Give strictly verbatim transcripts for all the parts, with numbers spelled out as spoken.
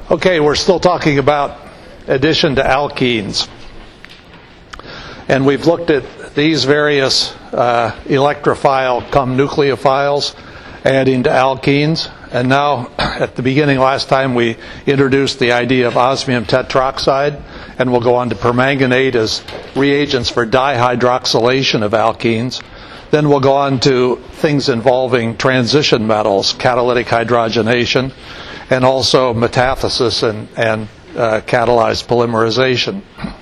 Okay, we're still talking about addition to alkenes. And we've looked at these various uh, electrophile cum nucleophiles adding to alkenes. And now, at the beginning last time, we introduced the idea of osmium tetroxide, and we'll go on to permanganate as reagents for dihydroxylation of alkenes. Then we'll go on to things involving transition metals, catalytic hydrogenation, and also metathesis and, and uh, catalyzed polymerization.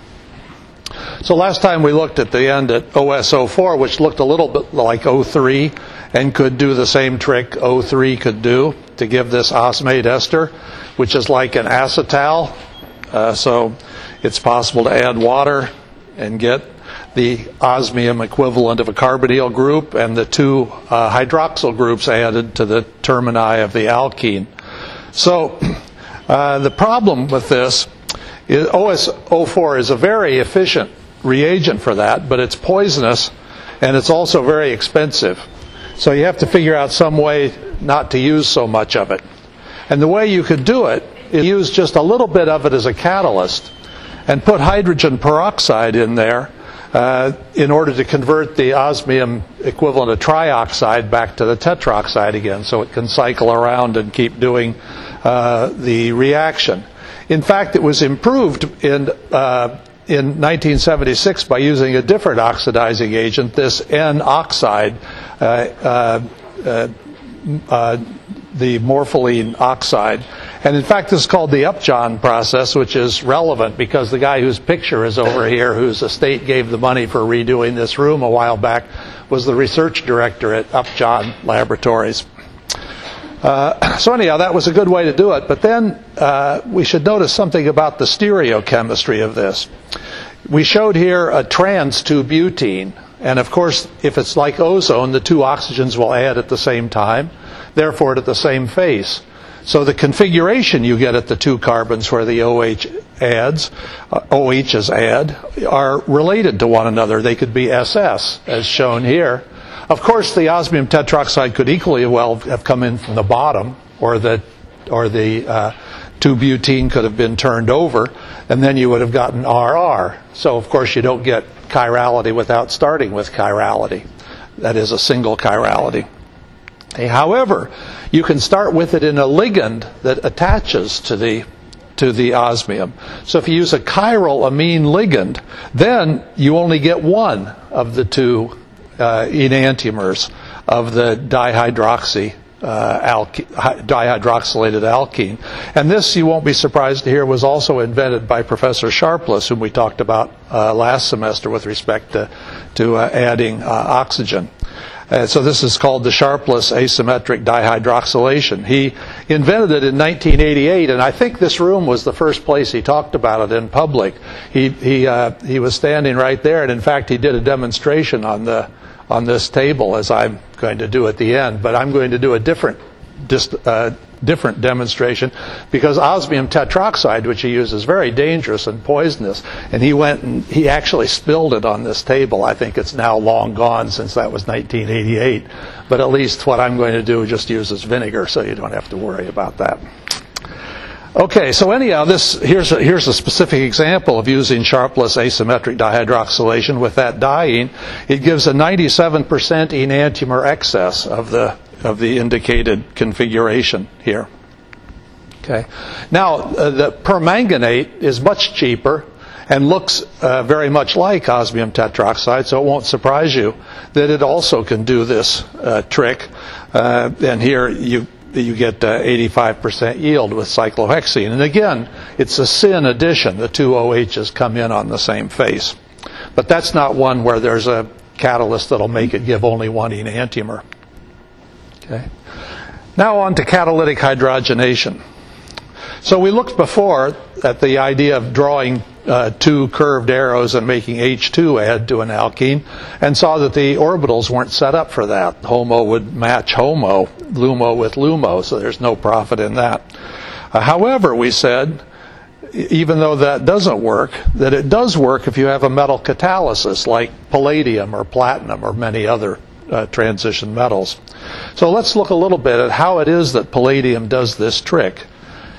So last time we looked at the end at O S O four, which looked a little bit like O three and could do the same trick O three could do to give this osmate ester, which is like an acetal. Uh, so it's possible to add water and get the osmium equivalent of a carbonyl group and the two uh, hydroxyl groups added to the termini of the alkene. So uh, the problem with this is O S O four is a very efficient reagent for that, but it's poisonous and it's also very expensive. So you have to figure out some way not to use so much of it. And the way you could do it is use just a little bit of it as a catalyst and put hydrogen peroxide in there uh, in order to convert the osmium equivalent of trioxide back to the tetroxide again, so it can cycle around and keep doing uh, the reaction. In fact, it was improved in uh, in nineteen seventy-six by using a different oxidizing agent, this N-oxide, uh, uh, uh, uh, the morpholine oxide. And in fact, this is called the Upjohn process, which is relevant because the guy whose picture is over here, whose estate gave the money for redoing this room a while back, was the research director at Upjohn Laboratories. Uh, so anyhow, that was a good way to do it. But then uh, we should notice something about the stereochemistry of this. We showed here a trans two butene. And of course, if it's like ozone, the two oxygens will add at the same time, therefore at the same face. So the configuration you get at the two carbons where the OH adds, uh, OHs add, are related to one another. They could be S S, as shown here. Of course, the osmium tetroxide could equally well have come in from the bottom, or the or the uh, two butene could have been turned over, and then you would have gotten R R. So, of course, you don't get chirality without starting with chirality. That is a single chirality. Okay, however, you can start with it in a ligand that attaches to the to the osmium. So if you use a chiral amine ligand, then you only get one of the two Uh, enantiomers of the dihydroxy uh, alke- dihydroxylated alkene. And this, you won't be surprised to hear, was also invented by Professor Sharpless, whom we talked about uh, last semester with respect to, to uh, adding uh, oxygen. Uh, so this is called the Sharpless asymmetric dihydroxylation. He invented it in nineteen eighty-eight, and I think this room was the first place he talked about it in public. He he uh, he was standing right there, and in fact he did a demonstration on the on this table, as I'm going to do at the end. But I'm going to do a different dist, uh, different demonstration because osmium tetroxide, which he uses, is very dangerous and poisonous. And he went and he actually spilled it on this table. I think it's now long gone since that was nineteen eighty-eight. But at least what I'm going to do just uses vinegar, so you don't have to worry about that. Okay, so anyhow, this here's a, here's a specific example of using Sharpless asymmetric dihydroxylation with that diene. It gives a ninety-seven percent enantiomer excess of the of the indicated configuration here. Okay. Now, uh, the permanganate is much cheaper and looks uh, very much like osmium tetroxide, so it won't surprise you that it also can do this uh, trick. Uh, and here you you get uh, eighty-five percent yield with cyclohexene. And again, it's a syn addition. The two OHs come in on the same face. But that's not one where there's a catalyst that'll make it give only one enantiomer. Okay. Now on to catalytic hydrogenation. So we looked before at the idea of drawing uh, two curved arrows and making H two add to an alkene, and saw that the orbitals weren't set up for that. HOMO would match HOMO, LUMO with LUMO, so there's no profit in that. Uh, however, we said, even though that doesn't work, that it does work if you have a metal catalysis like palladium or platinum or many other uh, transition metals. So let's look a little bit at how it is that palladium does this trick.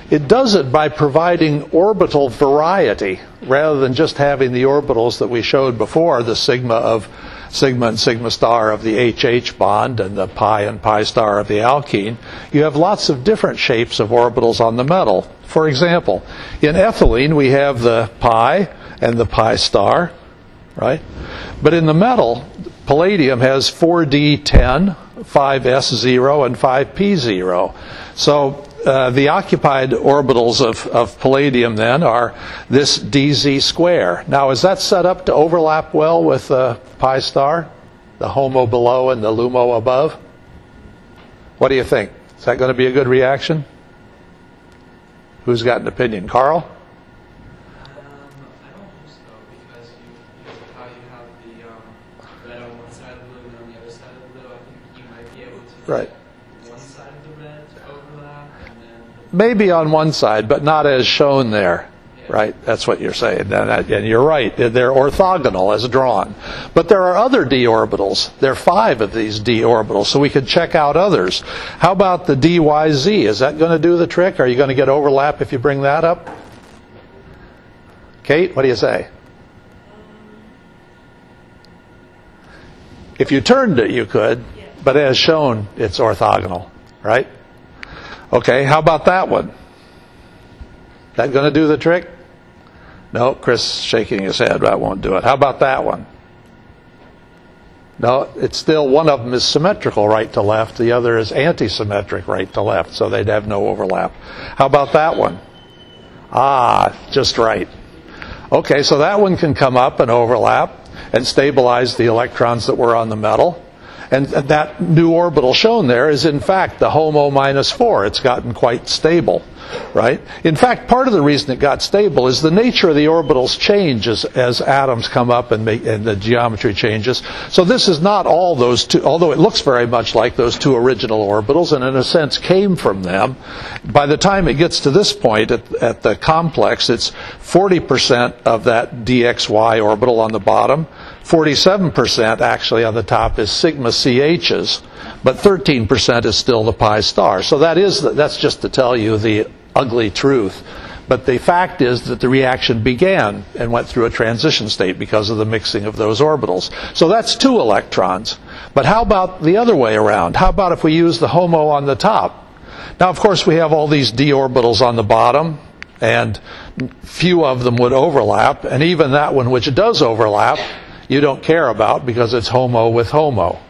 It does it by providing orbital variety rather than just having the orbitals that we showed before, the sigma of sigma and sigma star of the H H bond and the pi and pi star of the alkene. You have lots of different shapes of orbitals on the metal. For example, in ethylene we have the pi and the pi star, right? But in the metal, palladium has four d ten, five s zero, and five p zero. So uh, the occupied orbitals of, of palladium then are this dz square. Now, is that set up to overlap well with the pi star? The HOMO below and the LUMO above? What do you think? Is that going to be a good reaction? Who's got an opinion? Carl? Right. One side of the red to overlap, and then maybe on one side, but not as shown there. Yeah. Right? That's what you're saying. And you're right. They're orthogonal as drawn. But there are other d orbitals. There are five of these d orbitals, so we could check out others. How about the d y z? Is that going to do the trick? Are you going to get overlap if you bring that up? Kate, what do you say? If you turned it, you could. But as shown, it's orthogonal, right? Okay, how about that one? That going to do the trick? No, Chris shaking his head. That won't do it. How about that one? No, it's still, one of them is symmetrical right to left. The other is anti-symmetric right to left, so they'd have no overlap. How about that one? Ah, just right. Okay, so that one can come up and overlap and stabilize the electrons that were on the metal. And that new orbital shown there is, in fact, the HOMO minus four. It's gotten quite stable, right? In fact, part of the reason it got stable is the nature of the orbitals change as, as atoms come up and, make, and the geometry changes. So this is not all those two, although it looks very much like those two original orbitals and in a sense came from them. By the time it gets to this point at, at the complex, it's forty percent of that d x y orbital on the bottom. forty-seven percent actually on the top is sigma C H's, but thirteen percent is still the pi star. So that is, that's just to tell you the ugly truth. But the fact is that the reaction began and went through a transition state because of the mixing of those orbitals. So that's two electrons. But how about the other way around? How about if we use the HOMO on the top? Now, of course, we have all these d orbitals on the bottom, and few of them would overlap. And even that one which does overlap, you don't care about because it's HOMO with HOMO.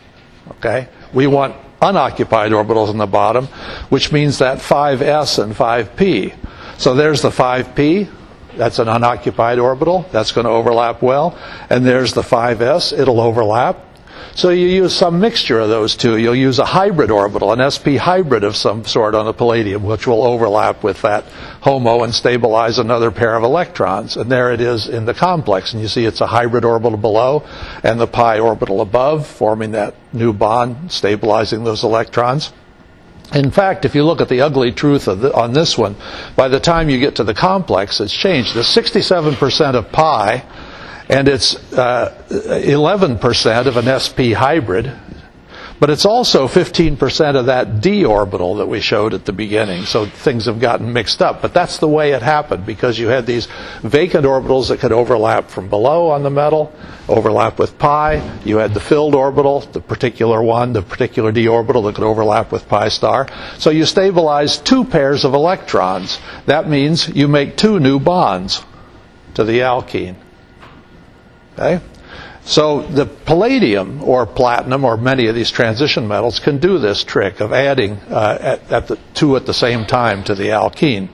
Okay? We want unoccupied orbitals on the bottom, which means that five s and five p. So there's the five p. That's an unoccupied orbital. That's going to overlap well. And there's the five s. It'll overlap. So you use some mixture of those two. You'll use a hybrid orbital, an s p hybrid of some sort on the palladium, which will overlap with that HOMO and stabilize another pair of electrons. And there it is in the complex. And you see it's a hybrid orbital below and the pi orbital above, forming that new bond, stabilizing those electrons. In fact, if you look at the ugly truth of the, on this one, by the time you get to the complex, it's changed. There's sixty-seven percent of pi, and it's uh, eleven percent of an s p hybrid. But it's also fifteen percent of that d orbital that we showed at the beginning. So things have gotten mixed up. But that's the way it happened, because you had these vacant orbitals that could overlap from below on the metal, overlap with pi. You had the filled orbital, the particular one, the particular d orbital that could overlap with pi star. So you stabilize two pairs of electrons. That means you make two new bonds to the alkene. Okay? So the palladium or platinum or many of these transition metals can do this trick of adding uh, at, at the two at the same time to the alkene.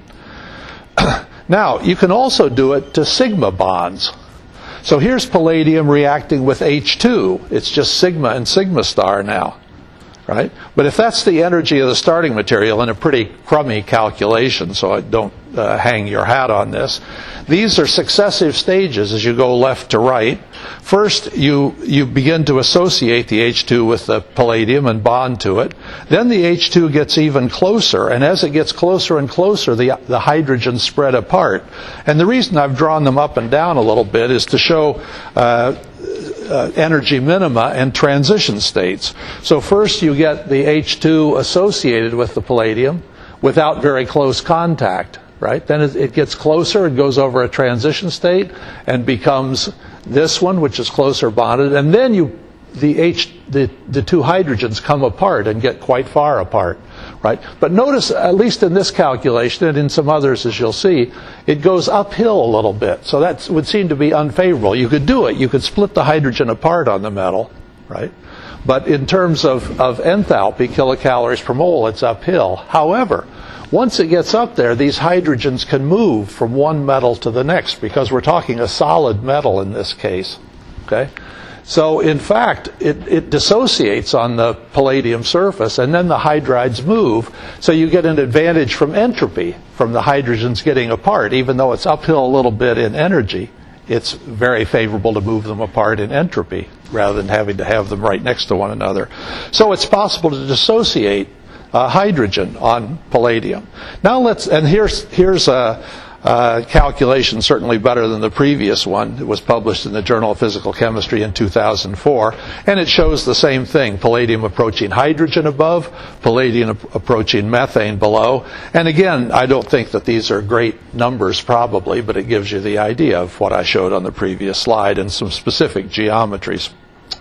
Now, you can also do it to sigma bonds. So here's palladium reacting with H two. It's just sigma and sigma star now, right? But if that's the energy of the starting material in a pretty crummy calculation, so I don't uh, hang your hat on this, these are successive stages as you go left to right. First, you, you begin to associate the H two with the palladium and bond to it. Then the H two gets even closer, and as it gets closer and closer, the, the hydrogens spread apart. And the reason I've drawn them up and down a little bit is to show uh, uh, energy minima and transition states. So first you get the H two associated with the palladium. without very close contact, right? Then it, it gets closer, it goes over a transition state and becomes this one, which is closer bonded, and then you, the H, the, the two hydrogens come apart and get quite far apart, right? But notice, at least in this calculation and in some others, as you'll see, it goes uphill a little bit. So that would seem to be unfavorable. You could do it. You could split the hydrogen apart on the metal, right? But in terms of, of enthalpy, kilocalories per mole, it's uphill. However, once it gets up there, these hydrogens can move from one metal to the next, because we're talking a solid metal in this case, okay? So, in fact, it, it dissociates on the palladium surface, and then the hydrides move, so you get an advantage from entropy, from the hydrogens getting apart. Even though it's uphill a little bit in energy, it's very favorable to move them apart in entropy, rather than having to have them right next to one another. So it's possible to dissociate uh, hydrogen on palladium. Now let's, and here's, here's a, Uh, calculation certainly better than the previous one. It was published in the Journal of Physical Chemistry in two thousand four, and it shows the same thing: palladium approaching hydrogen above, palladium ap- approaching methane below. And again, I don't think that these are great numbers probably, but it gives you the idea of what I showed on the previous slide and some specific geometries.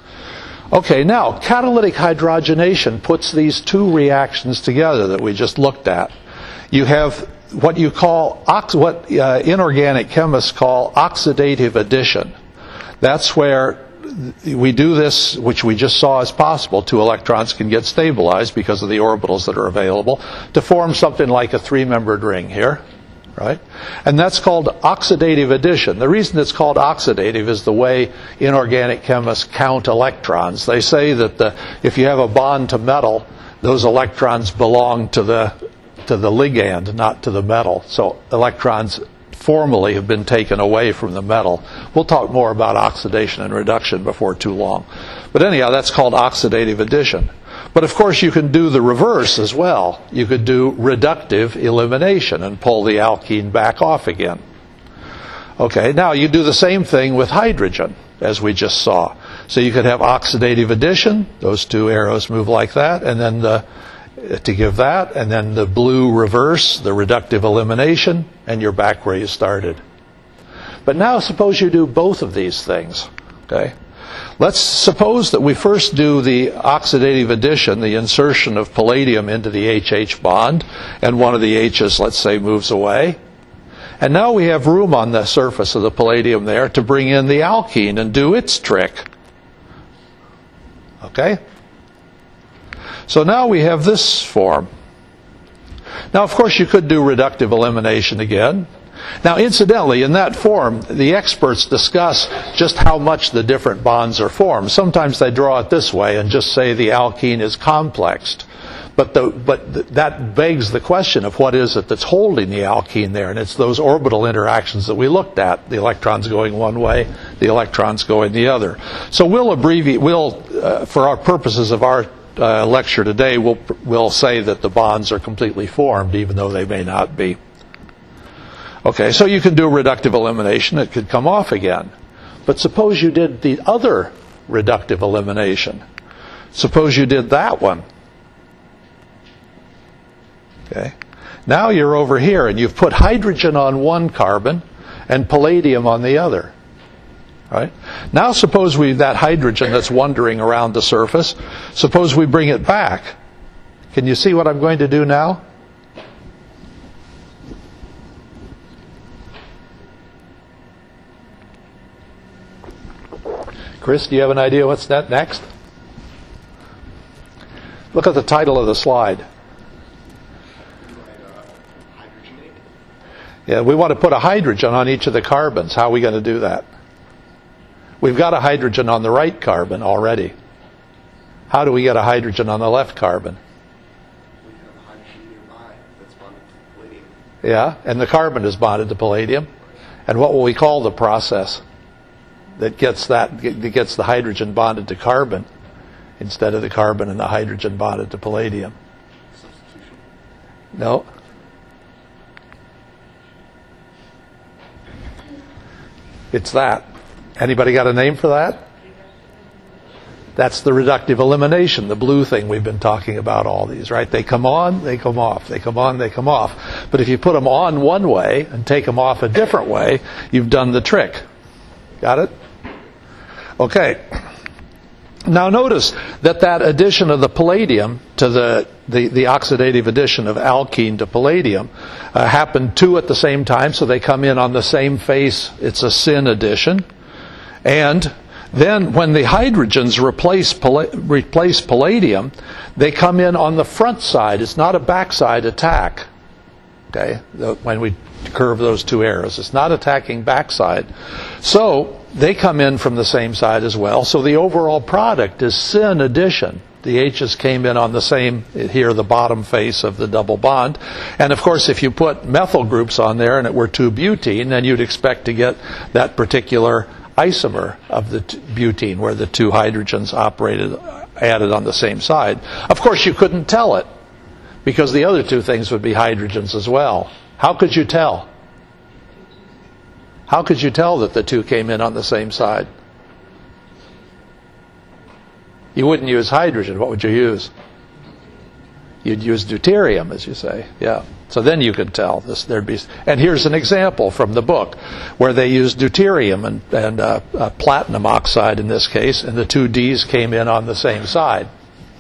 Okay, now catalytic hydrogenation puts these two reactions together that we just looked at. You have what you call, what uh, inorganic chemists call oxidative addition. That's where we do this, which we just saw is possible. Two electrons can get stabilized because of the orbitals that are available to form something like a three-membered ring here, right? And that's called oxidative addition. The reason it's called oxidative is the way inorganic chemists count electrons. They say that the, if you have a bond to metal, those electrons belong to the to the ligand, not to the metal. So electrons formally have been taken away from the metal. We'll talk more about oxidation and reduction before too long. But anyhow, that's called oxidative addition. But of course you can do the reverse as well. You could do reductive elimination and pull the alkene back off again. Okay, now you do the same thing with hydrogen, as we just saw. So you could have oxidative addition, those two arrows move like that, and then the to give that, and then the blue reverse, the reductive elimination, and you're back where you started. But now suppose you do both of these things, okay? Let's suppose that we first do the oxidative addition, the insertion of palladium into the H H bond, and one of the H's, let's say, moves away. And now we have room on the surface of the palladium there to bring in the alkene and do its trick. Okay? So now we have this form. Now, of course, you could do reductive elimination again. Now, incidentally, in that form, the experts discuss just how much the different bonds are formed. Sometimes they draw it this way and just say the alkene is complexed. But, the, but th- that begs the question of what is it that's holding the alkene there. And it's those orbital interactions that we looked at. The electrons going one way, the electrons going the other. So we'll abbreviate, we'll, uh, for our purposes of our uh, lecture today, we'll, we'll say that the bonds are completely formed, even though they may not be. Okay, so you can do reductive elimination. It could come off again. But suppose you did the other reductive elimination. Suppose you did that one. Okay. Now you're over here and you've put hydrogen on one carbon and palladium on the other. Right? Now suppose we, that hydrogen that's wandering around the surface, suppose we bring it back. Can you see what I'm going to do now? Chris, do you have an idea what's that next? Look at the title of the slide. Yeah, we want to put a hydrogen on each of the carbons. How are we going to do that? We've got a hydrogen on the right carbon already. How do we get a hydrogen on the left carbon? We have a hydrogen nearby that's bonded to palladium. Yeah, and the carbon is bonded to palladium. And what will we call the process that gets that that gets the hydrogen bonded to carbon instead of the carbon and the hydrogen bonded to palladium? Substitution. No. It's that. Anybody got a name for that? That's the reductive elimination, the blue thing we've been talking about all these, right? They come on, they come off. They come on, they come off. But if you put them on one way and take them off a different way, you've done the trick. Got it? Okay. Now notice that that addition of the palladium to the, the, the oxidative addition of alkene to palladium uh, happened two at the same time, so they come in on the same face. It's a syn addition. And then when the hydrogens replace, palla- replace palladium, they come in on the front side. It's not a backside attack. Okay, the, when we curve those two arrows, it's not attacking backside. So they come in from the same side as well. So the overall product is syn addition. The H's came in on the same, here, the bottom face of the double bond. And of course, if you put methyl groups on there and it were two butene, then you'd expect to get that particular isomer of the t- butene where the two hydrogens operated, added on the same side. Of course, you couldn't tell it because the other two things would be hydrogens as well. How could you tell? How could you tell that the two came in on the same side? You wouldn't use hydrogen. What would you use? You'd use deuterium, as you say. Yeah. So then you could tell this. There'd be, and here's an example from the book where they used deuterium and, and uh, uh, platinum oxide in this case, and the two D's came in on the same side.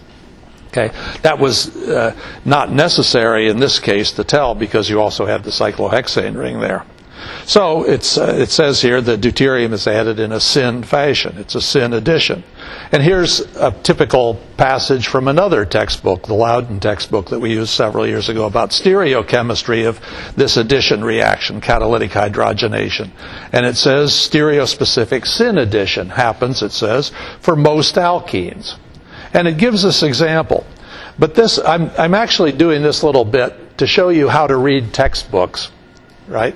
Okay, that was uh, not necessary in this case to tell because you also have the cyclohexane ring there. So it's, uh, it says here that deuterium is added in a syn fashion. It's a syn addition. And here's a typical passage from another textbook, the Loudon textbook that we used several years ago about stereochemistry of this addition reaction, catalytic hydrogenation. And it says stereospecific syn addition happens, it says, for most alkenes. And it gives this example. But this, I'm, I'm actually doing this little bit to show you how to read textbooks, right?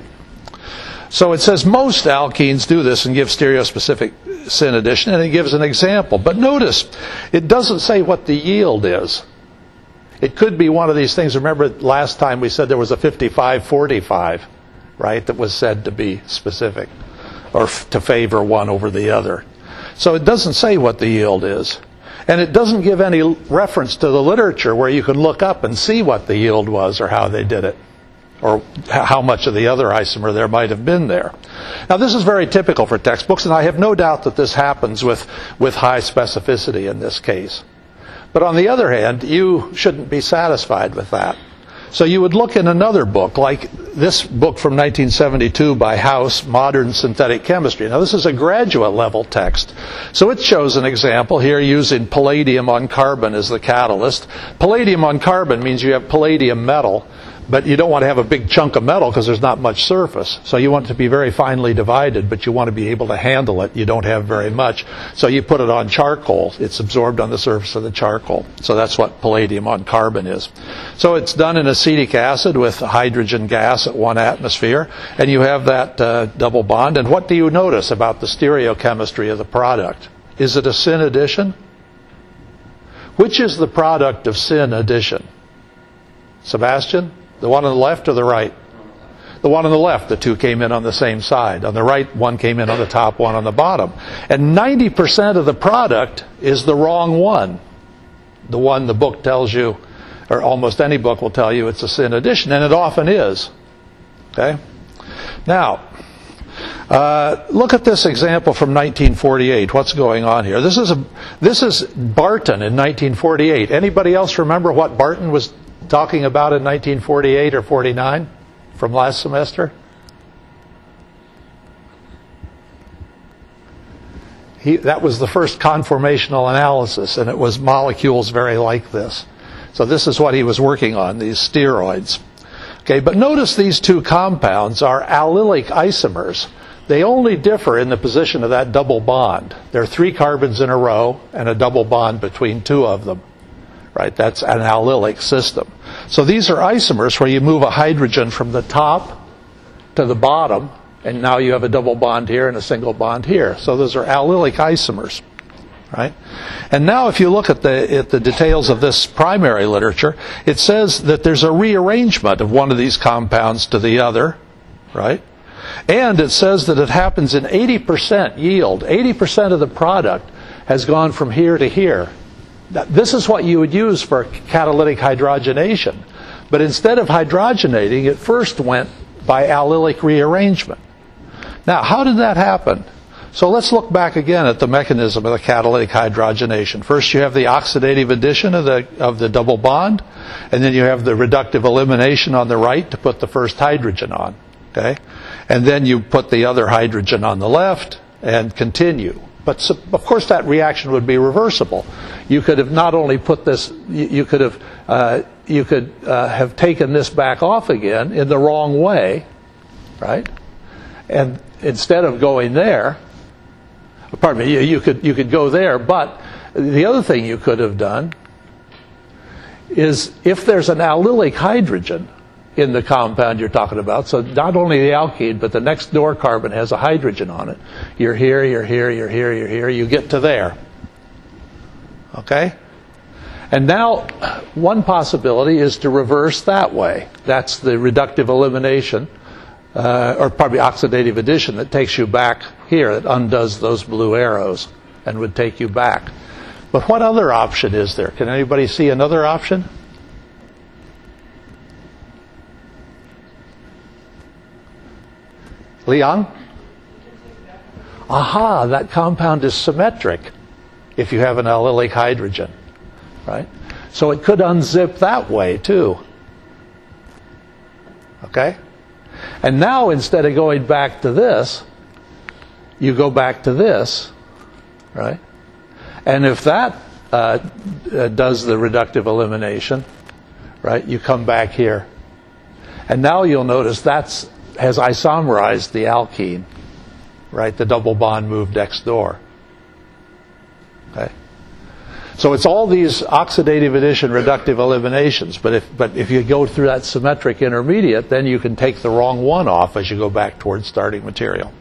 So it says most alkenes do this and give stereospecific syn addition, and it gives an example. But notice, it doesn't say what the yield is. It could be one of these things. Remember last time we said there was a fifty-five forty-five, right, that was said to be specific, or f- to favor one over the other. So it doesn't say what the yield is. And it doesn't give any reference to the literature where you can look up and see what the yield was or how they did it, or how much of the other isomer there might have been there. Now, this is very typical for textbooks, and I have no doubt that this happens with, with high specificity in this case. But on the other hand, you shouldn't be satisfied with that. So you would look in another book, like this book from nineteen seventy-two by House, Modern Synthetic Chemistry. Now, this is a graduate level text. So it shows an example here using palladium on carbon as the catalyst. Palladium on carbon means you have palladium metal, but you don't want to have a big chunk of metal because there's not much surface. So you want it to be very finely divided, but you want to be able to handle it. You don't have very much. So you put it on charcoal. It's absorbed on the surface of the charcoal. So that's what palladium on carbon is. So it's done in acetic acid with hydrogen gas at one atmosphere, and you have that uh, double bond. And what do you notice about the stereochemistry of the product? Is it a syn addition? Which is the product of syn addition? Sebastian? The one on the left or the right? The one on the left, the two came in on the same side. On the right, one came in on the top, one on the bottom. And ninety percent of the product is the wrong one. The one the book tells you, or almost any book will tell you it's a syn addition, and it often is. Okay? Now, uh, look at this example from nineteen forty-eight. What's going on here? This is a this is Barton in nineteen forty-eight. Anybody else remember what Barton was talking about in nineteen forty-eight or forty-nine from last semester? He, that was the first conformational analysis, and it was molecules very like this. So this is what he was working on, these steroids. Okay, but notice these two compounds are allylic isomers. They only differ in the position of that double bond. There are three carbons in a row and a double bond between two of them. Right, that's an allylic system. So these are isomers where you move a hydrogen from the top to the bottom, and now you have a double bond here and a single bond here. So those are allylic isomers. Right? And now if you look at the at the details of this primary literature, it says that there's a rearrangement of one of these compounds to the other, right? And it says that it happens in eighty percent yield. eighty percent of the product has gone from here to here. Now, this is what you would use for catalytic hydrogenation. But instead of hydrogenating, it first went by allylic rearrangement. Now, how did that happen? So let's look back again at the mechanism of the catalytic hydrogenation. First, you have the oxidative addition of the of the double bond, and then you have the reductive elimination on the right to put the first hydrogen on. Okay, and then you put the other hydrogen on the left and continue. But so, of course, that reaction would be reversible. You could have not only put this, you, you could have uh, you could uh, have taken this back off again in the wrong way, right? And instead of going there. Pardon me, you, you could you could go there, but the other thing you could have done is if there's an allylic hydrogen in the compound you're talking about, so not only the alkene, but the next door carbon has a hydrogen on it. You're here, you're here, you're here, you're here, you get to there. Okay? And now, one possibility is to reverse that way. That's the reductive elimination. Uh, or probably oxidative addition that takes you back here, that undoes those blue arrows and would take you back. But what other option is there? Can anybody see another option? Leon? Aha, that compound is symmetric if you have an allylic hydrogen, right? So it could unzip that way too. Okay? And now, instead of going back to this, you go back to this, right? And if that uh, uh, does the reductive elimination, right, you come back here. And now you'll notice that's has isomerized the alkene, right? The double bond moved next door. Okay? So it's all these oxidative addition, reductive eliminations. But if but if you go through that symmetric intermediate, then you can take the wrong one off as you go back towards starting material.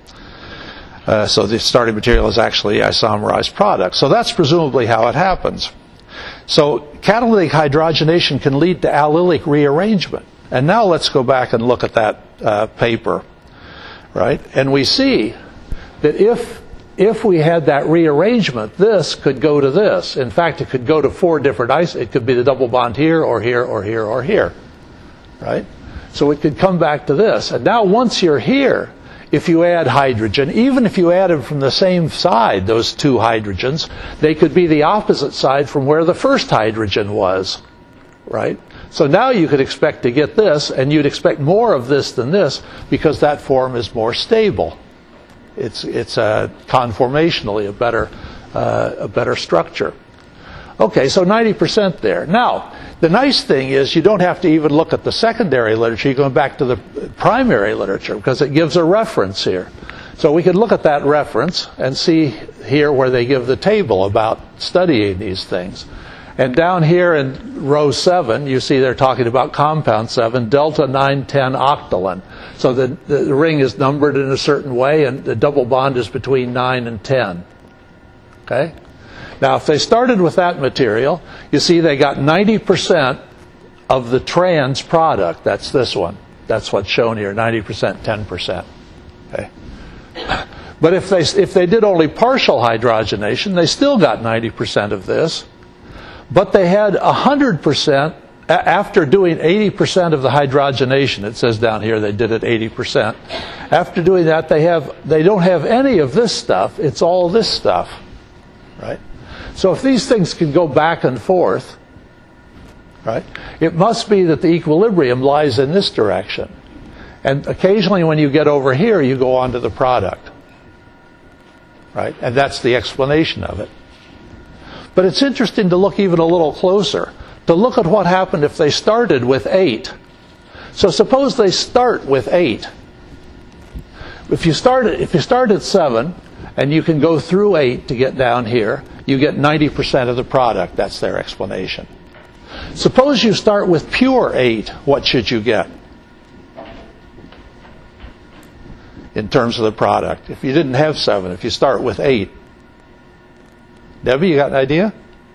Uh, so the starting material is actually a isomerized product. So that's presumably how it happens. So catalytic hydrogenation can lead to allylic rearrangement. And now let's go back and look at that uh, paper, right? And we see that if If we had that rearrangement, this could go to this. In fact, it could go to four different ice. It could be the double bond here, or here, or here, or here, right? So it could come back to this. And now once you're here, if you add hydrogen, even if you add them from the same side, those two hydrogens, they could be the opposite side from where the first hydrogen was, right? So now you could expect to get this, and you'd expect more of this than this, because that form is more stable. It's it's uh, conformationally a better uh, a better structure. Okay, so ninety percent there. Now, the nice thing is you don't have to even look at the secondary literature. You're going back to the primary literature because it gives a reference here. So we could look at that reference and see here where they give the table about studying these things. And down here in row seven, you see they're talking about compound seven, delta nine ten octalin. So the, the ring is numbered in a certain way, and the double bond is between nine and ten. Okay? Now, if they started with that material, you see they got ninety percent of the trans product. That's this one. That's what's shown here, ninety percent, ten percent. Okay? But if they, if they did only partial hydrogenation, they still got ninety percent of this. But they had one hundred percent, after doing eighty percent of the hydrogenation, it says down here they did it eighty percent. After doing that, they have they don't have any of this stuff. It's all this stuff, right? So if these things can go back and forth, right, it must be that the equilibrium lies in this direction. And occasionally when you get over here, you go on to the product, right? And that's the explanation of it. But it's interesting to look even a little closer, to look at what happened if they started with eight. So suppose they start with eight. If you start at, if you start at seven, and you can go through eight to get down here, you get ninety percent of the product. That's their explanation. Suppose you start with pure eight, what should you get in terms of the product? If you didn't have seven, if you start with eight. Debbie, you got an idea?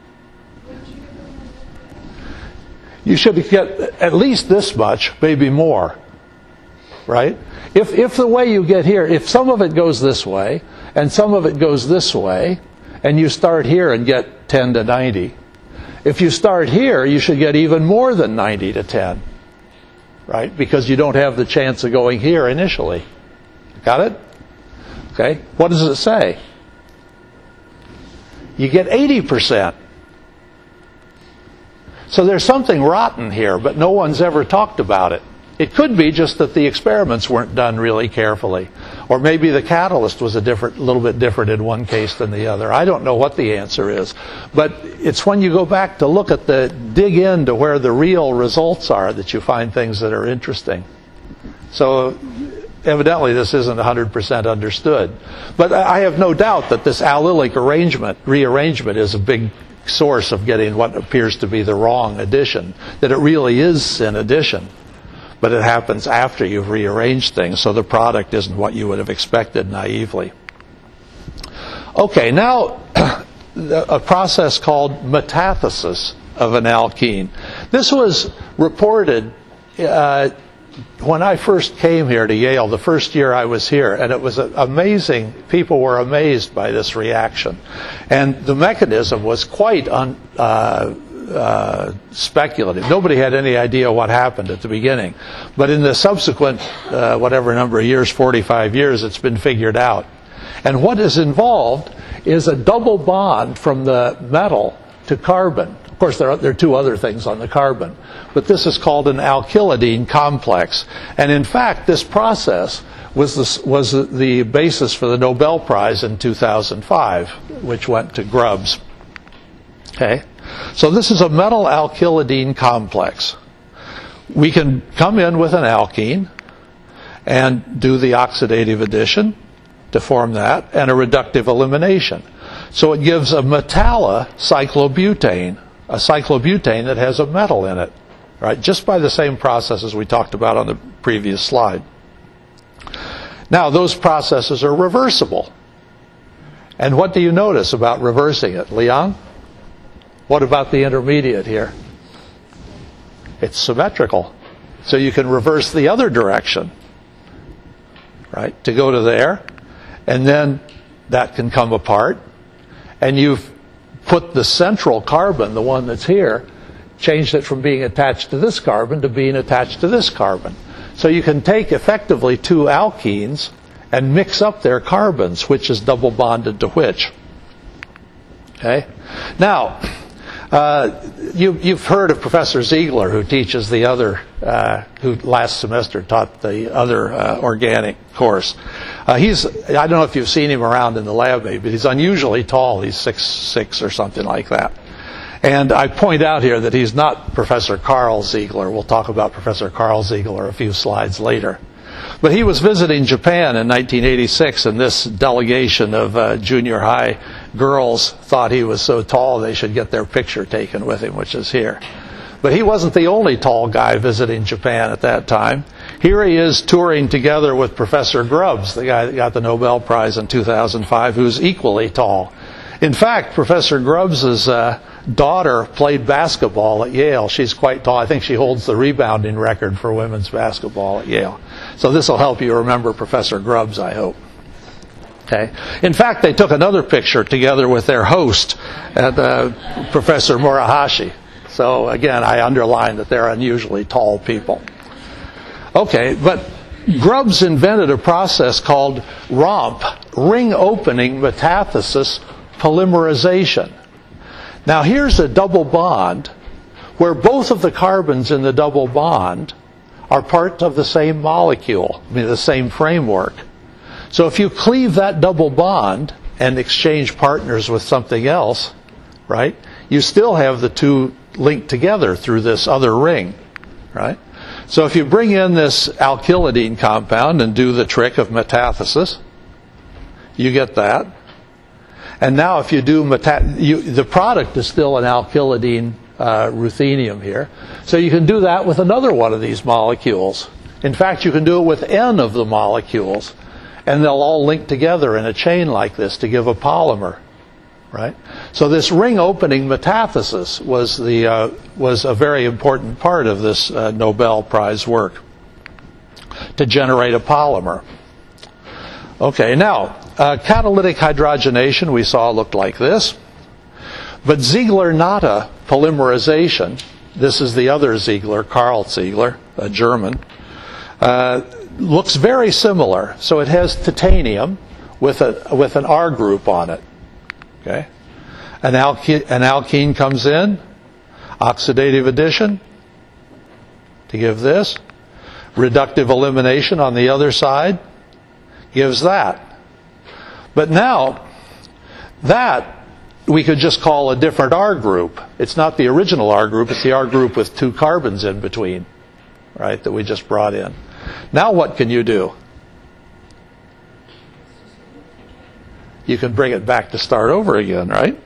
You should get at least this much, maybe more, right? If if the way you get here, if some of it goes this way, and some of it goes this way, and you start here and get ten to ninety. If you start here, you should get even more than ninety to ten, right? Because you don't have the chance of going here initially. Got it? Okay. What does it say? You get eighty percent. So there's something rotten here, but no one's ever talked about it. It could be just that the experiments weren't done really carefully. Or maybe the catalyst was a different, little bit different in one case than the other. I don't know what the answer is. But it's when you go back to look at the, dig into where the real results are that you find things that are interesting. So evidently this isn't one hundred percent understood. But I have no doubt that this allylic arrangement, rearrangement is a big source of getting what appears to be the wrong addition. That it really is an addition. But it happens after you've rearranged things, so the product isn't what you would have expected naively. Okay, now a process called metathesis of an alkene. This was reported uh, when I first came here to Yale, the first year I was here, and it was amazing. People were amazed by this reaction. And the mechanism was quite un, uh, uh, speculative. Nobody had any idea what happened at the beginning. But in the subsequent, uh, whatever number of years, forty-five years, it's been figured out. And what is involved is a double bond from the metal to carbon. Of course, there are, there are two other things on the carbon. But this is called an alkylidene complex. And in fact, this process was the, was the basis for the Nobel Prize in two thousand five, which went to Grubbs. Okay? So this is a metal alkylidene complex. We can come in with an alkene and do the oxidative addition to form that, and a reductive elimination. So it gives a metallocyclobutane, a cyclobutane that has a metal in it, right? Just by the same processes we talked about on the previous slide. Now, those processes are reversible. And what do you notice about reversing it, Leon? What about the intermediate here? It's symmetrical. So you can reverse the other direction, right, to go to there. And then that can come apart. And you've put the central carbon, the one that's here, changed it from being attached to this carbon to being attached to this carbon. So you can take effectively two alkenes and mix up their carbons, which is double bonded to which. Okay? Now, uh, you, you've heard of Professor Ziegler, who teaches the other, uh, who last semester taught the other uh, organic course. Uh, he's, I don't know if you've seen him around in the lab, maybe, but he's unusually tall. He's six six or something like that. And I point out here that he's not Professor Carl Ziegler. We'll talk about Professor Carl Ziegler a few slides later. But he was visiting Japan in nineteen eighty-six, and this delegation of uh, junior high girls thought he was so tall they should get their picture taken with him, which is here. But he wasn't the only tall guy visiting Japan at that time. Here he is touring together with Professor Grubbs, the guy that got the Nobel Prize in two thousand five, who's equally tall. In fact, Professor Grubbs' uh, daughter played basketball at Yale. She's quite tall. I think she holds the rebounding record for women's basketball at Yale. So this will help you remember Professor Grubbs, I hope. Okay. In fact, they took another picture together with their host, at, uh, Professor Murahashi. So again, I underline that they're unusually tall people. Okay, but Grubbs invented a process called ROMP, ring opening metathesis polymerization. Now here's a double bond where both of the carbons in the double bond are part of the same molecule, I mean the same framework. So if you cleave that double bond and exchange partners with something else, right, you still have the two linked together through this other ring, right? So if you bring in this alkylidene compound and do the trick of metathesis, you get that. And now if you do meta- you, the product is still an alkylidene uh, ruthenium here. So you can do that with another one of these molecules. In fact, you can do it with N of the molecules. And they'll all link together in a chain like this to give a polymer, right? So this ring opening metathesis was the uh, was a very important part of this uh, Nobel Prize work to generate a polymer. Okay, now uh, catalytic hydrogenation we saw looked like this. But Ziegler-Natta polymerization, this is the other Ziegler, Karl Ziegler, a German, uh, looks very similar. So it has titanium with a with an R group on it. Okay, an alkene, an alkene comes in, oxidative addition to give this, reductive elimination on the other side gives that. But now that we could just call a different R group. It's not the original R group, it's the R group with two carbons in between, right, that we just brought in. Now what can you do? You can bring it back to start over again, right?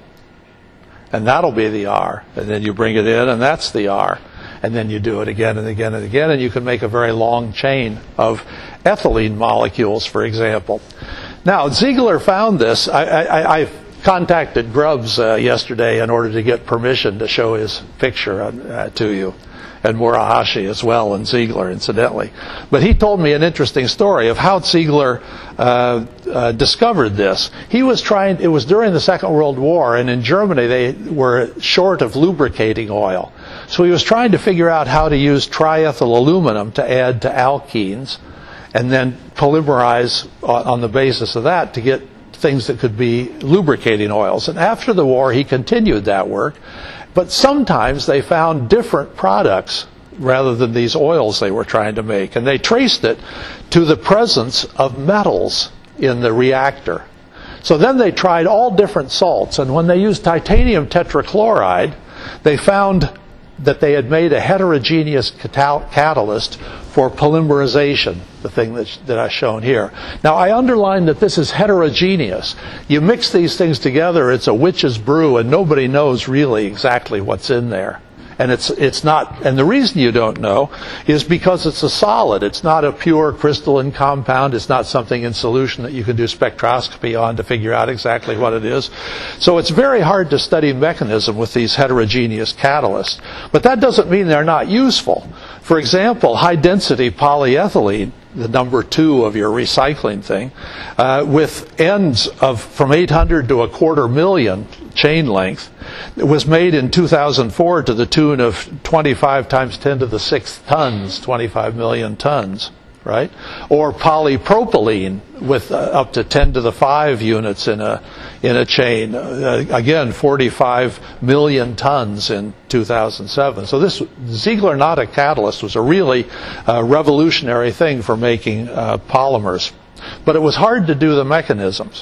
And that'll be the R. And then you bring it in, and that's the R. And then you do it again and again and again, and you can make a very long chain of ethylene molecules, for example. Now, Ziegler found this. I, I, I contacted Grubbs uh, yesterday in order to get permission to show his picture uh, to you, and Murahashi as well, and Ziegler, incidentally. But he told me an interesting story of how Ziegler uh, uh, discovered this. He was trying, it was during the Second World War, and in Germany they were short of lubricating oil. So he was trying to figure out how to use triethyl aluminum to add to alkenes, and then polymerize on the basis of that to get things that could be lubricating oils. And after the war, he continued that work. But sometimes they found different products rather than these oils they were trying to make. And they traced it to the presence of metals in the reactor. So then they tried all different salts. And when they used titanium tetrachloride, they found that they had made a heterogeneous catal- catalyst for polymerization, the thing that, that I've shown here. Now, I underline that this is heterogeneous. You mix these things together, it's a witch's brew, and nobody knows really exactly what's in there. And it's it's not, and the reason you don't know is because it's a solid. It's not a pure crystalline compound. It's not something in solution that you can do spectroscopy on to figure out exactly what it is. So it's very hard to study mechanism with these heterogeneous catalysts. But that doesn't mean they're not useful. For example, high-density polyethylene, the number two of your recycling thing, uh, with ends of from eight hundred to a quarter million chain length, it was made in two thousand four to the tune of twenty-five times ten to the sixth tons, twenty-five million tons, right? Or polypropylene with uh, up to ten to the five units in a in a chain, uh, again forty-five million tons in two thousand seven. So this Ziegler-Natta catalyst was a really uh, revolutionary thing for making uh, polymers, but it was hard to do the mechanisms.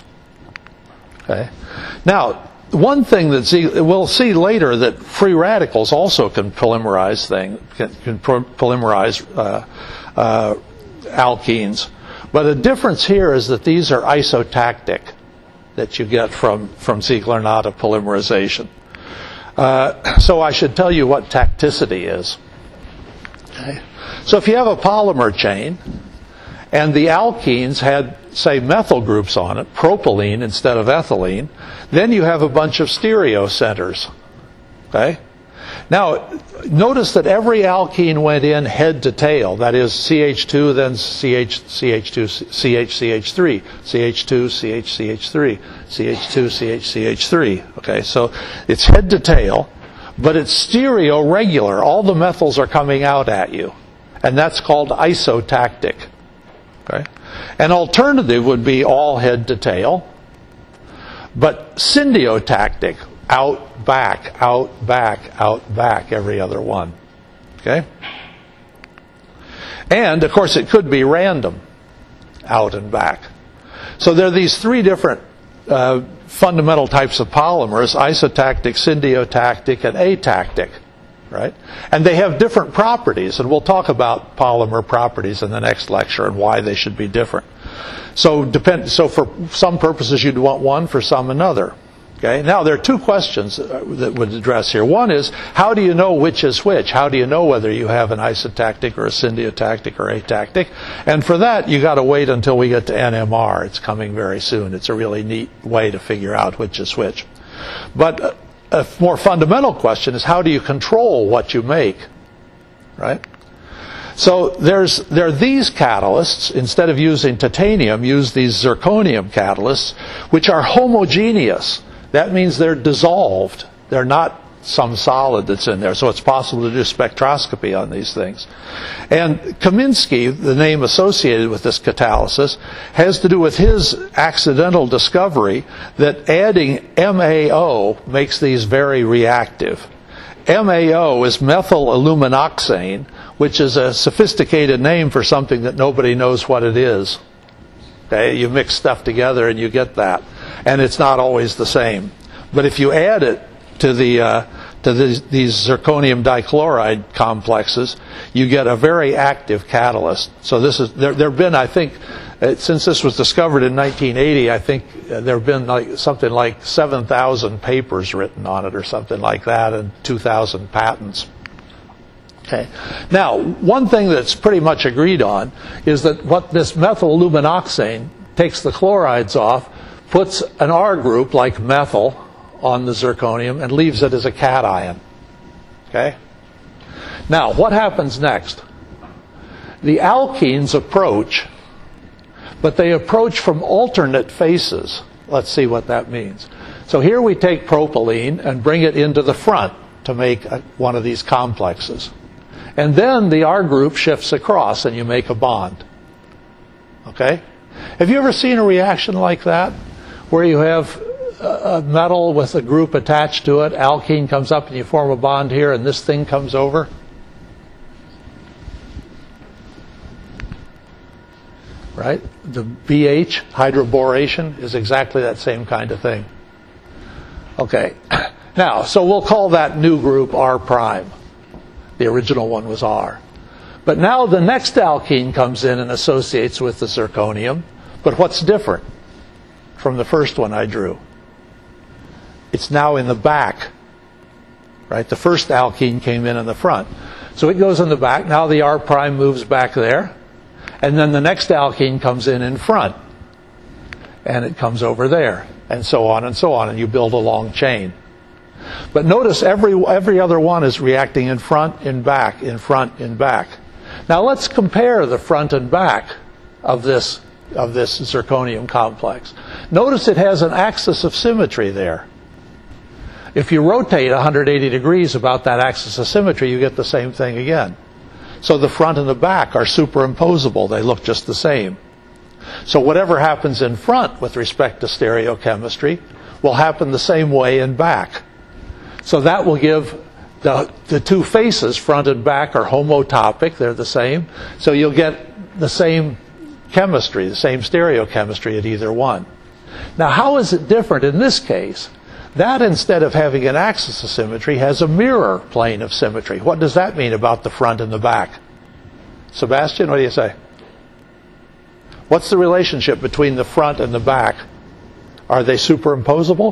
Okay, now. One thing that Ziegler, we'll see later that free radicals also can polymerize things, can, can polymerize uh, uh, alkenes. But the difference here is that these are isotactic that you get from, from Ziegler-Natta polymerization. Uh, so I should tell you what tacticity is. Okay. So if you have a polymer chain, and the alkenes had, say, methyl groups on it, propylene instead of ethylene, then you have a bunch of stereocenters. Okay? Now, notice that every alkene went in head to tail. That is C H two, then C H, C H two, C H C H three, C H two, C H C H three, C H two, C H C H three. Okay, so it's head to tail, but it's stereo regular. All the methyls are coming out at you. And that's called isotactic. Okay? An alternative would be all head to tail, but syndiotactic, out, back, out, back, out, back, every other one. Okay? And, of course, it could be random, out and back. So there are these three different uh, fundamental types of polymers, isotactic, syndiotactic, and atactic. Right? And they have different properties, and we'll talk about polymer properties in the next lecture and why they should be different. So depend, so for some purposes you'd want one, for some another. Okay? Now there are two questions that would address here. One is, how do you know which is which? How do you know whether you have an isotactic or a syndiotactic or atactic? And for that you got to wait until we get to N M R. It's coming very soon. It's a really neat way to figure out which is which. But a more fundamental question is, how do you control what you make? Right? So there's, there are these catalysts. Instead of using titanium, use these zirconium catalysts, which are homogeneous. That means they're dissolved. They're not some solid that's in there. So it's possible to do spectroscopy on these things. And Kaminsky, the name associated with this catalysis, has to do with his accidental discovery that adding M A O makes these very reactive. M A O is methyl aluminoxane, which is a sophisticated name for something that nobody knows what it is. Okay, you mix stuff together and you get that. And it's not always the same. But if you add it to the uh, to these, these zirconium dichloride complexes, you get a very active catalyst. So this is there. There have been, I think, uh, since this was discovered in nineteen eighty, I think uh, there have been like something like seven thousand papers written on it, or something like that, and two thousand patents. Okay. Now, one thing that's pretty much agreed on is that what this methyl aluminoxane takes the chlorides off, puts an R group like methyl on the zirconium, and leaves it as a cation. Okay? Now, what happens next? The alkenes approach, but they approach from alternate faces. Let's see what that means. So here we take propylene and bring it into the front to make a, one of these complexes. And then the R group shifts across and you make a bond. Okay? Have you ever seen a reaction like that, where you have a metal with a group attached to it, alkene comes up and you form a bond here, and this thing comes over? Right? The B H, hydroboration, is exactly that same kind of thing. Okay. Now, so we'll call that new group R prime. The original one was R. But now the next alkene comes in and associates with the zirconium. But what's different from the first one I drew? It's now in the back. Right? The first alkene came in in the front. So it goes in the back. Now the R prime moves back there. And then the next alkene comes in in front. And it comes over there. And so on and so on. And you build a long chain. But notice every every other one is reacting in front, in back, in front, in back. Now let's compare the front and back of this of this zirconium complex. Notice it has an axis of symmetry there. If you rotate one hundred eighty degrees about that axis of symmetry, you get the same thing again. So the front and the back are superimposable. They look just the same. So whatever happens in front with respect to stereochemistry will happen the same way in back. So that will give the, the two faces, front and back, are homotopic. They're the same. So you'll get the same chemistry, the same stereochemistry at either one. Now, how is it different in this case? That, instead of having an axis of symmetry, has a mirror plane of symmetry. What does that mean about the front and the back? Sebastian, what do you say? What's the relationship between the front and the back? Are they superimposable?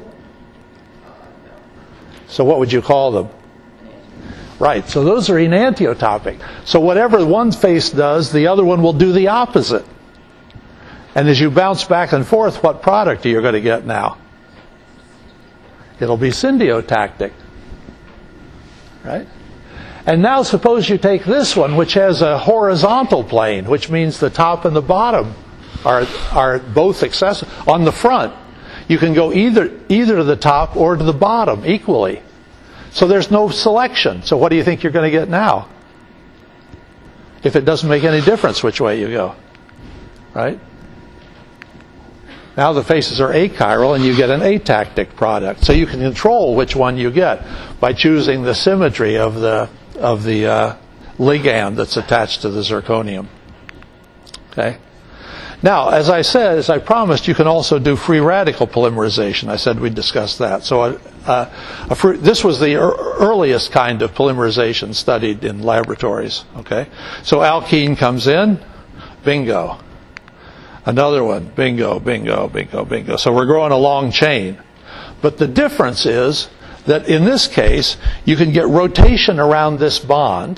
So what would you call them? Right, so those are enantiotopic. So whatever one face does, the other one will do the opposite. And as you bounce back and forth, what product are you going to get now? It'll be syndiotactic. Right? And now suppose you take this one, which has a horizontal plane, which means the top and the bottom are, are both accessible. On the front, you can go either either to the top or to the bottom equally. So there's no selection. So what do you think you're going to get now? If it doesn't make any difference which way you go. Right? Now the faces are achiral and you get an atactic product. So you can control which one you get by choosing the symmetry of the of the uh, ligand that's attached to the zirconium. Okay? Now, as I said, as I promised, you can also do free radical polymerization. I said we'd discuss that. So uh, a free, this was the er- earliest kind of polymerization studied in laboratories. Okay? So alkene comes in, bingo. Another one, bingo, bingo, bingo, bingo. So we're growing a long chain. But the difference is that in this case, you can get rotation around this bond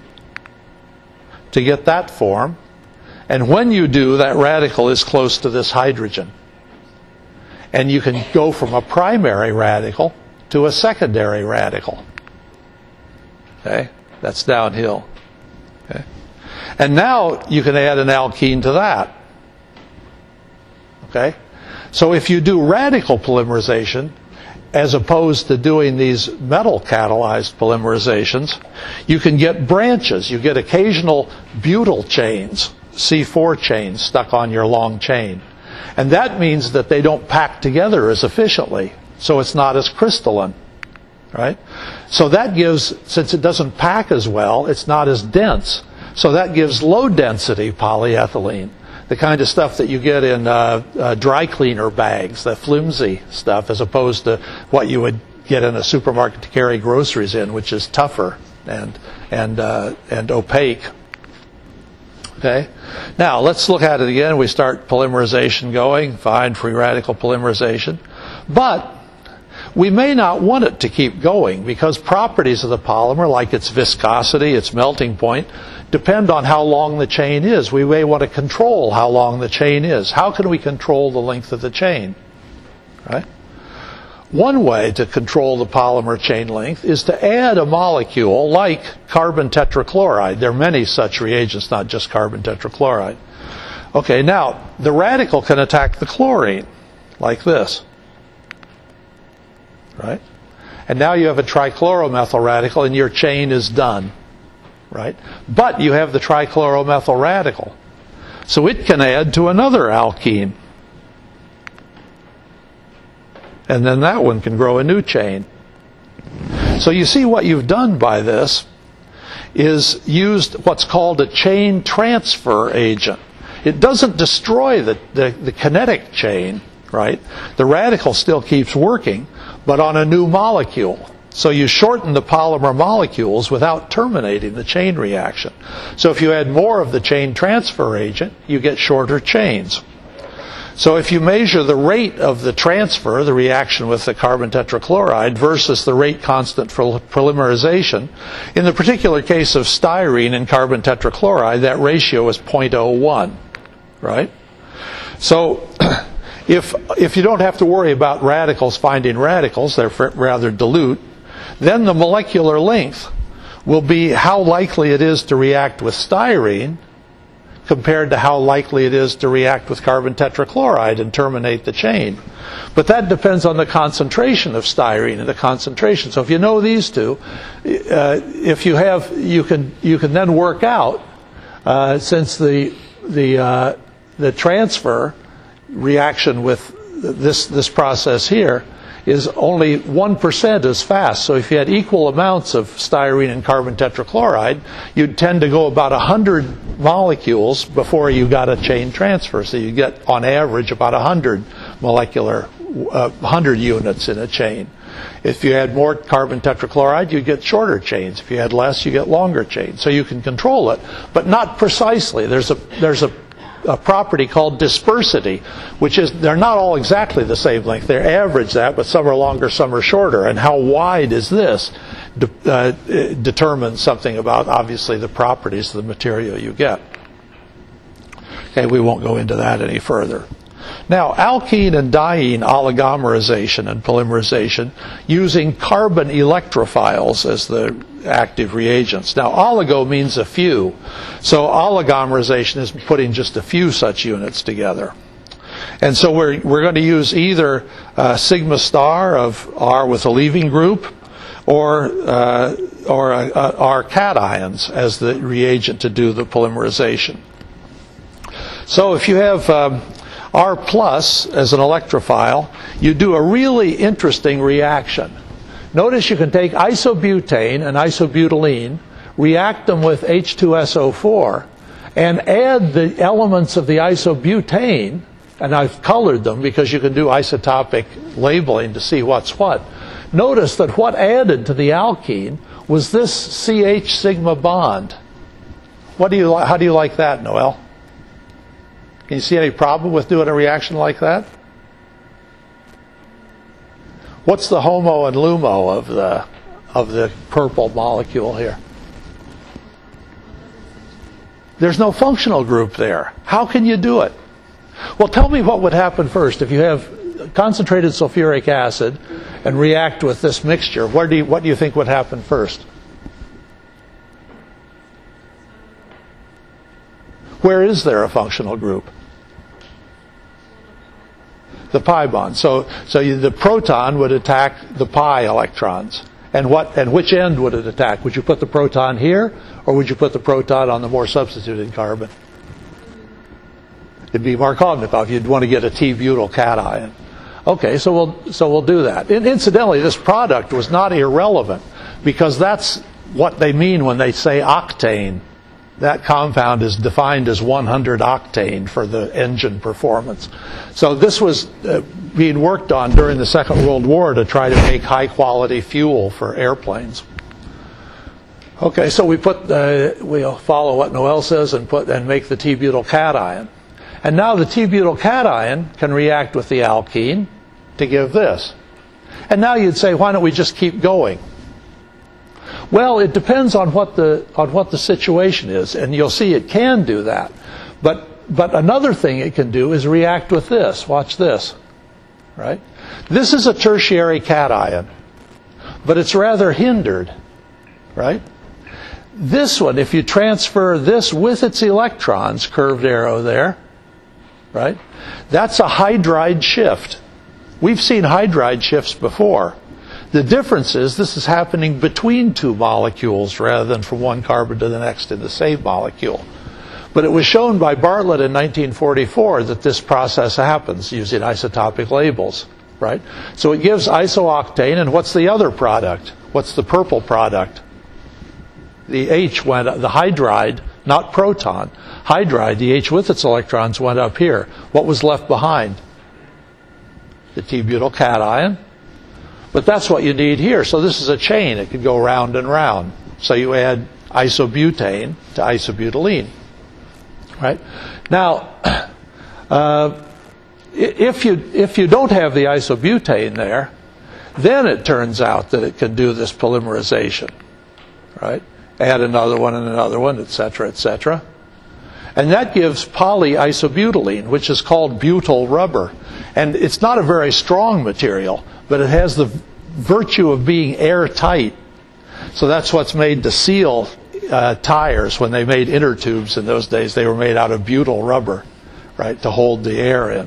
to get that form. And when you do, that radical is close to this hydrogen. And you can go from a primary radical to a secondary radical. Okay? That's downhill. Okay? And now you can add an alkene to that. Okay? So if you do radical polymerization, as opposed to doing these metal catalyzed polymerizations, you can get branches. You get occasional butyl chains, C four chains, stuck on your long chain. And that means that they don't pack together as efficiently, so it's not as crystalline. Right? So that gives, since it doesn't pack as well, it's not as dense. So that gives low density polyethylene, the kind of stuff that you get in uh, uh, dry cleaner bags, the flimsy stuff, as opposed to what you would get in a supermarket to carry groceries in, which is tougher and and uh, and opaque. Okay. Now let's look at it again. We start polymerization going, fine, free radical polymerization, but we may not want it to keep going because properties of the polymer, like its viscosity, its melting point, depend on how long the chain is. We may want to control how long the chain is. How can we control the length of the chain? Right? One way to control the polymer chain length is to add a molecule like carbon tetrachloride. There are many such reagents, not just carbon tetrachloride. Okay, now the radical can attack the chlorine, like this. Right? And now you have a trichloromethyl radical and your chain is done. Right? But you have the trichloromethyl radical. So it can add to another alkene. And then that one can grow a new chain. So you see what you've done by this is used what's called a chain transfer agent. It doesn't destroy the, the, the kinetic chain, right? The radical still keeps working, but on a new molecule. So you shorten the polymer molecules without terminating the chain reaction. So if you add more of the chain transfer agent, you get shorter chains. So if you measure the rate of the transfer, the reaction with the carbon tetrachloride, versus the rate constant for polymerization, in the particular case of styrene and carbon tetrachloride, that ratio is zero point zero one, right? So if if you don't have to worry about radicals finding radicals, they're rather dilute, then the molecular length will be how likely it is to react with styrene compared to how likely it is to react with carbon tetrachloride and terminate the chain. But that depends on the concentration of styrene and the concentration. So if you know these two, uh, if you have, you can you can then work out uh, since the the uh, the transfer reaction with this this process here is only one percent as fast. So if you had equal amounts of styrene and carbon tetrachloride, you'd tend to go about one hundred molecules before you got a chain transfer. So you get, on average, about one hundred molecular, uh, one hundred units in a chain. If you had more carbon tetrachloride, you get shorter chains. If you had less, you get longer chains. So you can control it, but not precisely. There's a there's a a property called dispersity, which is, they're not all exactly the same length. They average that, but some are longer, some are shorter. And how wide is this de- uh, determines something about, obviously, the properties of the material you get. Okay, we won't go into that any further. Now, alkene and diene oligomerization and polymerization using carbon electrophiles as the active reagents. Now, oligo means a few. So oligomerization is putting just a few such units together. And so we're, we're going to use either uh, sigma star of R with a leaving group or, uh, or uh, uh, R cations as the reagent to do the polymerization. So if you have um, R plus as an electrophile, you do a really interesting reaction. Notice you can take isobutane and isobutylene, react them with H two S O four, and add the elements of the isobutane, and I've colored them because you can do isotopic labeling to see what's what. Notice that what added to the alkene was this C H sigma bond. What do you, how do you like that, Noel? Can you see any problem with doing a reaction like that? What's the HOMO and LUMO of the of the purple molecule here? There's no functional group there. How can you do it? Well, tell me what would happen first if you have concentrated sulfuric acid and react with this mixture. What do you, what do you think would happen first? Where is there a functional group? The pi bond. So, so you, the proton would attack the pi electrons. And what? And which end would it attack? Would you put the proton here, or would you put the proton on the more substituted carbon? It'd be Markovnikov. You'd want to get a T-butyl cation. Okay, so we'll so we'll do that. And incidentally, this product was not irrelevant, because that's what they mean when they say octane. That compound is defined as one hundred octane for the engine performance. So this was uh, being worked on during the Second World War to try to make high-quality fuel for airplanes. Okay, so we put uh, we'll follow what Noel says and put and make the T-butyl cation. And now the T-butyl cation can react with the alkene to give this. And now you'd say, why don't we just keep going? Well, it depends on what the on what the situation is, and you'll see it can do that. But but another thing it can do is react with this. Watch this. Right? This is a tertiary cation, but it's rather hindered. Right? This one, if you transfer this with its electrons, curved arrow there, right? That's a hydride shift. We've seen hydride shifts before. The difference is this is happening between two molecules rather than from one carbon to the next in the same molecule. But it was shown by Bartlett in nineteen forty-four that this process happens using isotopic labels, right? So it gives isooctane, and what's the other product? What's the purple product? The H went, the hydride, not proton, hydride, the H with its electrons went up here. What was left behind? The T-butyl cation. But that's what you need here. So this is a chain. It could go round and round. So you add isobutane to isobutylene. Right? Now, uh, if you if you don't have the isobutane there, then it turns out that it can do this polymerization. Right? Add another one and another one, et cetera, et cetera. And that gives polyisobutylene, which is called butyl rubber. And it's not a very strong material, but it has the virtue of being airtight. So that's what's made to seal uh, tires. When they made inner tubes in those days, they were made out of butyl rubber, right, to hold the air in.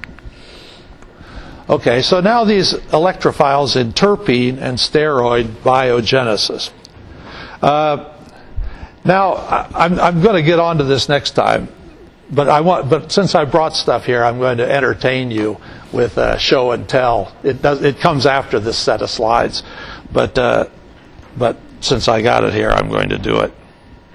Okay, so now these electrophiles in terpene and steroid biogenesis. Uh, now, I, I'm, I'm going to get onto this next time, but I want. But since I brought stuff here, I'm going to entertain you with uh, show and tell. It does. It comes after this set of slides, but uh, but since I got it here, I'm going to do it.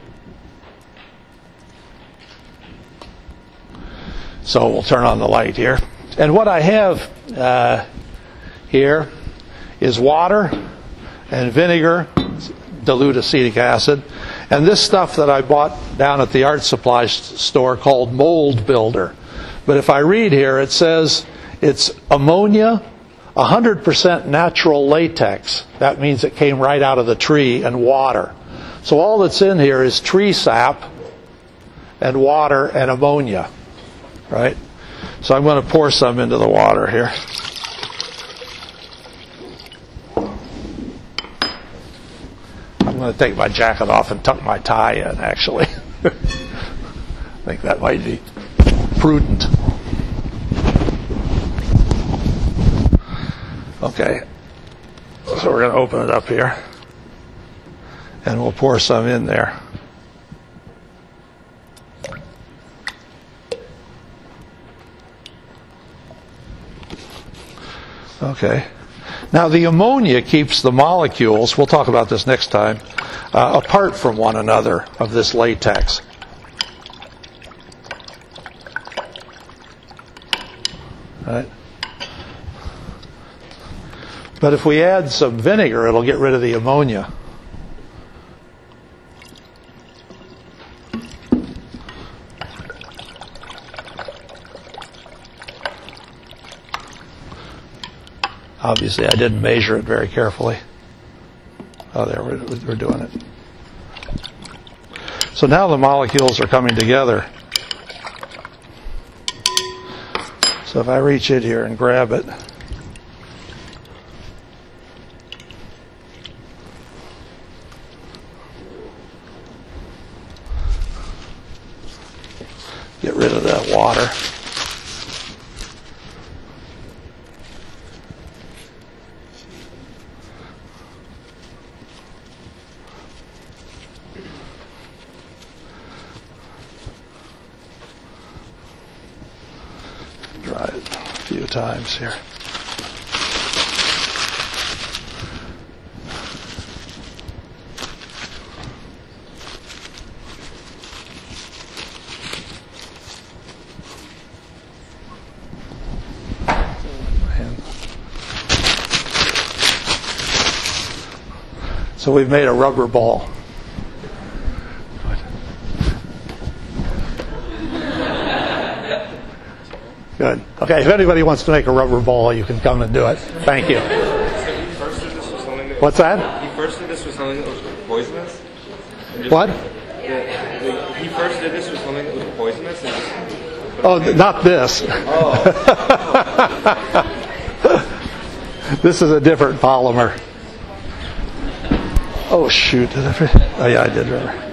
So we'll turn on the light here, and what I have uh, here is water and vinegar, dilute acetic acid, and this stuff that I bought down at the art supply store called Mold Builder. But if I read here, it says it's ammonia, one hundred percent natural latex. That means it came right out of the tree, and water. So all that's in here is tree sap and water and ammonia, right? So I'm going to pour some into the water here. I'm going to take my jacket off and tuck my tie in, actually. I think that might be prudent. Okay. So we're going to open it up here. And we'll pour some in there. Okay. Now, the ammonia keeps the molecules, we'll talk about this next time, uh, apart from one another of this latex. Right? But if we add some vinegar, it'll get rid of the ammonia. Obviously, I didn't measure it very carefully. Oh, there, we're, we're doing it. So now the molecules are coming together. So if I reach in here and grab it, Get rid of that water. Dry it a few times here. So we've made a rubber ball. Good. Okay, if anybody wants to make a rubber ball, you can come and do it. Thank you. So he first did this with something that What's that? He first did this with something that was poisonous? And just- What? The, the, he first did this with something that was poisonous? And just, Oh, not this. This is a different polymer. Oh, shoot. Did I? Oh, yeah, I did. Rather.